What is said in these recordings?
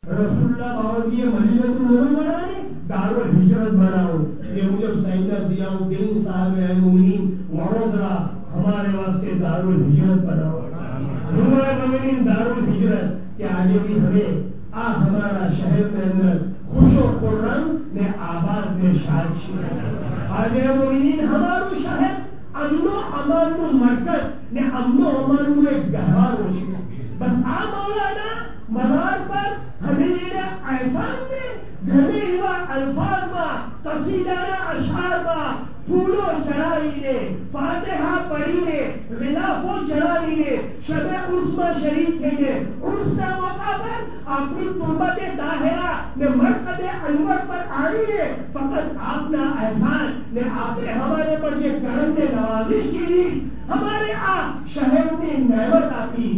رسول اللہ باوجی مدینہ المنورہ نے دارالہجرت بناؤ. یہ مجھے سیدنا ضیاء الدین صاحب مومنین وڑودرا ہمارے واسطے دارالہجرت بناؤ. ہمارے مومنین دارالہجرت کہ آج بھی ہمیں ہمارا شہر کے اندر خوش و خرم نے آباد میں شاد شیر. آج مومنین ہمارو شہر امن و امان نو مرکز نے امن و امان نو ایک گہوار ہو چکا. بس مولانا مزار پر ہمیں یہ احسان نے گھنے ہوا الفاظ میں قصیدانہ اشعار میں پھولوں چڑھائی نے فاتحہ پڑھی نے غلافوں چڑھائی نے شب عرس میں شریک تھے نے عرس کا موقع پر اپنی تربت طاہرہ نے مرقد انور پر آئی نے فقط آپ نے احسان نے آپ نے ہمارے پر یہ کرم نے نوازش کی دی ہمارے شہر میں نعمت آتی.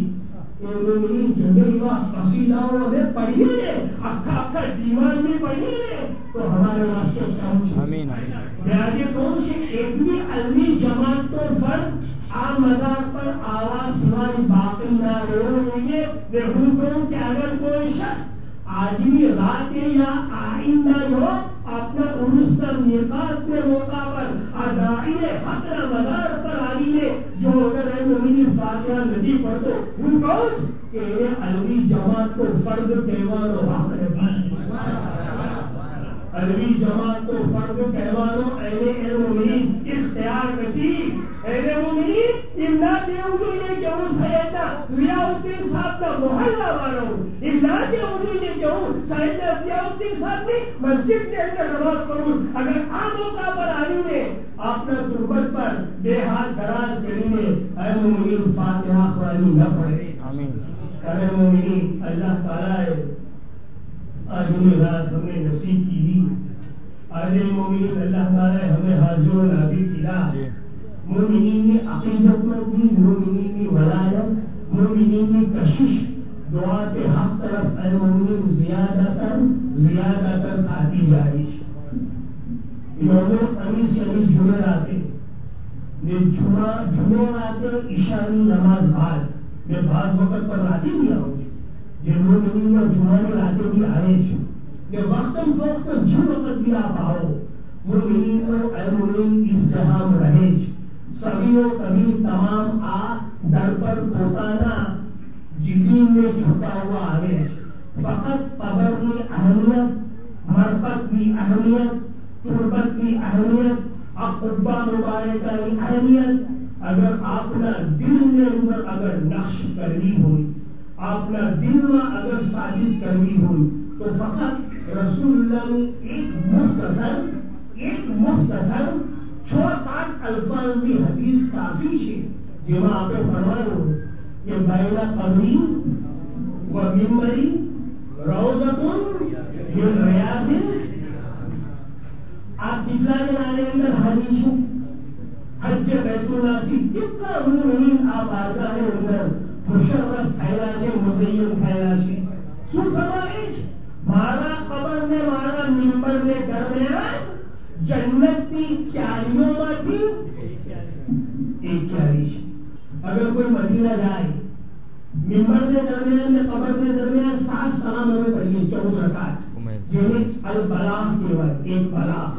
قصیداؤں میں پڑھیے نے اکھا اکھا دیوان میں پڑھیے نے تو ہمارے واسطے کم چاہیے. میں آگے کہوں کہ ایک بھی علمی جماعت تو فرد عام مزار پر آواز سوائے باقی نہ رہے ہوں کہ اگر کوئی شخص آج بھی رات یا آئندہ یوم اپنا عرس کا میقات کے موقع پر ادائی حق نہ مزار پر آئیے جو اگر فاتحہ ندی پر تو ہوں کون کہ علوی جماعت کو فرد کہوانو حق علوی جماعت کو فرد کہوانو اے مومنین اختیار نتی اے مومنین امداد دیو یہ کہ وہ سیدنا ضیاء الدین صاحب کا محلہ مانو امداد دیو یہ کہ وہ سیدنا ضیاء الدین صاحب نے مسجد کے اندر نماز پڑھوں اگر عام موقع پر آئی نے اپنا تربت پر بے ہاتھ دراز کرینے اے مومنین فاتحہ قرآنی نہ پڑھے. اے مومنین اللہ تعالیٰ ہے آج رات ہم نے نصیب کی دی. آج مومنین اللہ تعالیٰ ہمیں حاضر و ناظر کیا. مومنین کی عقیدت مندی مومنین کی ولایت مومنین کی کشش دعا کے حق طرف اے مومنین زیادہ تر کھاتی جائے. یوم الخمیس یعنی جمعرات جمعرات عشاء نماز بعد میں بعض وقت پر راتی بھی آؤں جن مومنین یا جمعہ راتے بھی آئے یہ وقتاً فوقتاً جن وقت بھی آپ آؤ مومنین کو اے مومنین ازدحام رہے سبھی و کبھی تمام در پر پوتانا جبین میں جھکا ہوا آئے. فقط قبر کی اہمیت مرقد کی اہمیت تربت کی اہمیت اقبا مبارکہ کی اہمیت اگر اپنا دل میں اندر اگر نقش کرنی ہوئی اپنا دل میں اگر ثابت کرنی ہوئی تو فقط رسول اللہ نے ایک مختصر 6-7 الفاظ کی حدیث کافی ہے جہاں آپ فرمایا کہ بین قبری و منبری روضۃ من ریاض آپ دکھلانے والے اندر حدیث حج بیت اللہ سے کتنا مومنین آپ آرگانے اندر مشرف تھیلا سے مزین تھیلا سے سو فرمائے مارا قبر میں مارا منبر میں درمیان جنت کی کیاریوں میں تھی ایک کیاری سے. اگر کوئی مدینہ جائے منبر میں درمیان میں قبر میں درمیان 7 سلام ہمیں پڑھیے 14 رکعت جنہیں البلاغ کیوائے ایک بلاغ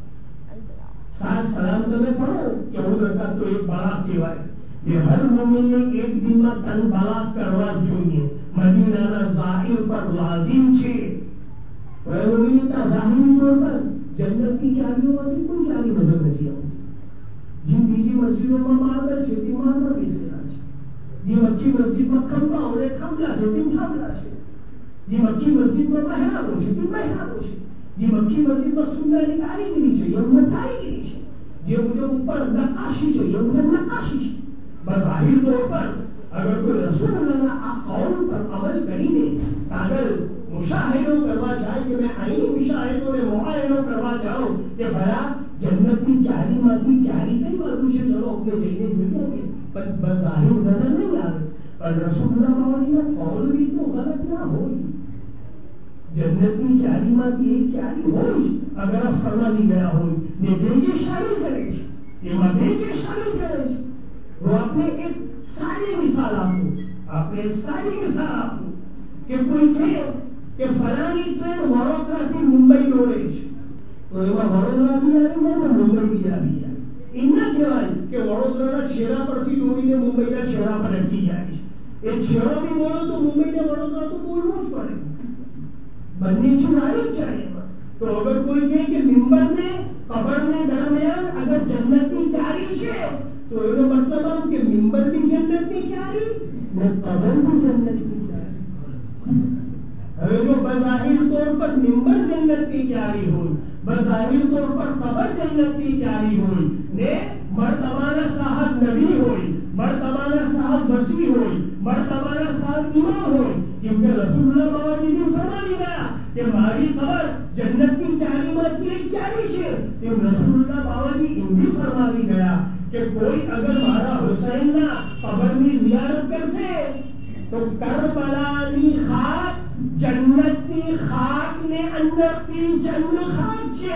7 سلام تو میں پڑھو 14 رکعت تو ایک بلاغ کیوائے. یہ ہر مومن نے ایک دن میں تن بلاغ کروا چاہیے مدینہ نہ ظاہر پر لازم چھے. مومن کا ظاہری طور پر جنت کی کیاریوں میں کوئی کیاری نظر نہیں آؤ جن بیجی مسجدوں میں ماربل چھے تھی ماربل بیسے آج یہ مکی مسجد میں کھمبا ہونے کھمبلا چھے تھی کھمبلا چھے یہ مکی مسجد میں محراب ہو چھے تھی محراب ہو چھے یہ مکی مسجد میں سننا نکاری گری چھے یہ مٹھائی گری چھے یہ مجھے اوپر نقاشی چھے یہ مجھے نقاشی چھے. بظاہر طور پر اگر کوئی رسول اللہ قول پر عمل کری دے اگر مشاہدوں کروا جائے کہ میں عینی مشاہدوں نے معاہدوں کروا جاؤں کہ بھیا جنت کی کیاری ماتی کیاری کئی باتوں سے چلو اپنے جینے مل جائیں گے پر بظاہر نظر نہیں آئے پر رسول اللہ باوجی میں قول بھی تو غلط نہ ہوئی جنت کی کیاری ماتی ایک کیاری ہوئی اگر اب فرما دی گیا ہوئی نے بیجے شامل کرے یہ ماں بیجے شامل کرے وہ اپنے ایک ساری مثال آپ کو کہ کوئی کہ کہ فلانی ٹرین વડોદરાથી મુંબઈ દોડે છે, તો એમાં વડોદરા બી આવી જાય ને મુંબઈ બી આવી જાય. એમ ના કહેવાય કે વડોદરાના છેડા પરથી દોડીને મુંબઈના છેડા પર અટકી જાય છે. એ છેડો બી બોલો તો મુંબઈને વડોદરા તો બોલવું જ પડે. બંને ચીજ આવી જ જાય એમાં. તો અગર કોઈ કહે કે મિંબર ને કબર ને દરમિયાન અગર જન્નતની ચારી છે, તો એનો મતલબ આમ કે મિંબર બી જન્નતની ચારી ને કબર બી જન્નતની ચારી. હવે જો બજાહિર તौर પર મિંબર જન્નતની ચારી હોય, બજાહિર તौर પર કબર જન્નતની ચારી હોય ને મર્તબાના સાહબ નબી હોય, મર્તબાના સાહબ વસી હોય, મર્તબાના સાહબ ઇમામ હોય, કેમકે રસૂલુલ્લાહ બાવાજી બી ફરમાવી ગયા કે મારી કબર જન્નતની ચારીમાંથી એક ચારી છે. તેમ રસૂલુલ્લાહ બાવાજી એમ બી ફરમાવી ગયા કે કોઈ અગર મારા હુસૈનના કબરની ઝિયારત કરશે તો કરબલાની ખાક જન્નતની ખાક ને અંદરથી જન્નત ખાક છે.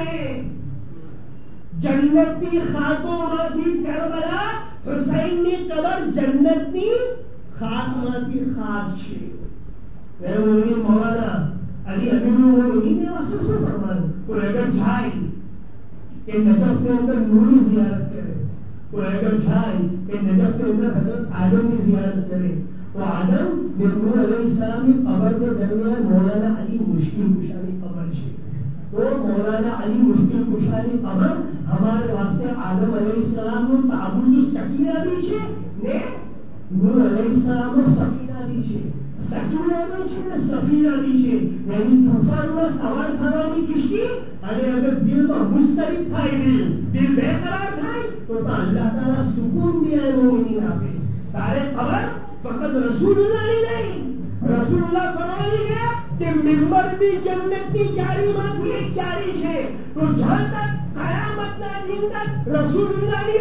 જન્નતની ખાકોમાંથી કરબલા હુસૈનની કબર જન્નતની ખાકમાંથી ખાક છે. મૌલાના અલી અમીરુલ મોમિનીન ને વાસ્તે શું ફરમાયું? કોઈ અગર જાય કે નજફ के अंदर नूरी जियारत करे, कोई अगर जाए कि नजफ के अंदर हजरत आदम की जियारत करे, तो आदम ने नूर अलैहिस्सलाम की कब्र के दरमियान मौलाना अली मुश्किल कुशा की कब्र है. तो मौलाना अली मुश्किल कुशा की कब्र हमारे वास्ते आदम अलैहिस्सलाम નું તાબૂત સકીના भी છે ને નૂર अलैहिस्सलाम નો સફીના भी છે. સકીના भी છે ને સફીના भी છે. यानी તૂફાનમાં સવાર થવાની કિશ્તી, અને અગર દિલમાં મુસ્તરિબ થાય, દિલ બેકરાર થાય તો અલ્લાહ તાલા સુકૂન भी है મોમિનીન આપે. તારે ખબર ફક્ત રસૂલુલ્લાહની નહીં, રસૂલુલ્લાહ ફરમાવી ગયા કે મિંબર બી જન્નતની ચારીમાંથી એક ચારી છે. તો જ્યાં તક કયામતના દિન તક રસૂલુલ્લાહની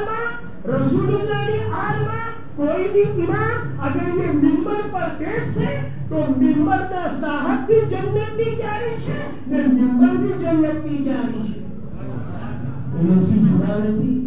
આલમાં कोई भी इमाम अगर ये मिंबर पर बैठे तो मिंबर का साहब भी जन्नत की जारी है ने मिंबर भी जन्नत की जारी है. ऐसी जुदा नहीं